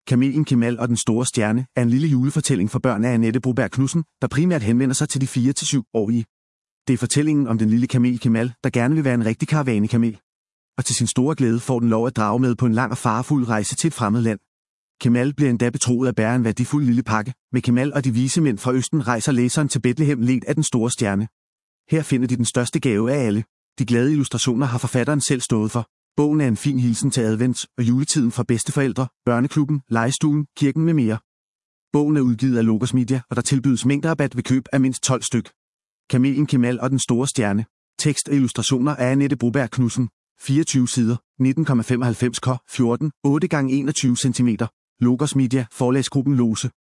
Kamelen Kemal og den store stjerne er en lille julefortælling for børn af Annette Broberg Knudsen, der primært henvender sig til de 4-7-årige. Det er fortællingen om den lille kamel Kemal, der gerne vil være en rigtig karavanekamel. Og til sin store glæde får den lov at drage med på en lang og farefuld rejse til et fremmed land. Kemal bliver endda betroet at bære en værdifuld lille pakke. Med Kemal og de vise mænd fra Østen rejser læseren til Betlehem ledt af den store stjerne. Her finder de den største gave af alle. De glade illustrationer har forfatteren selv stået for. Bogen er en fin hilsen til advents og juletiden fra bedsteforældre, børneklubben, legestuen, kirken med mere. Bogen er udgivet af Logos Media, og der tilbydes mængderabat ved køb af mindst 12 styk. Kamelen Kemal og den store stjerne. Tekst og illustrationer af Annette Broberg Knudsen. 24 sider, 19,95 k, 14, 8x21 cm. Logos Media, forlagsgruppen Lose.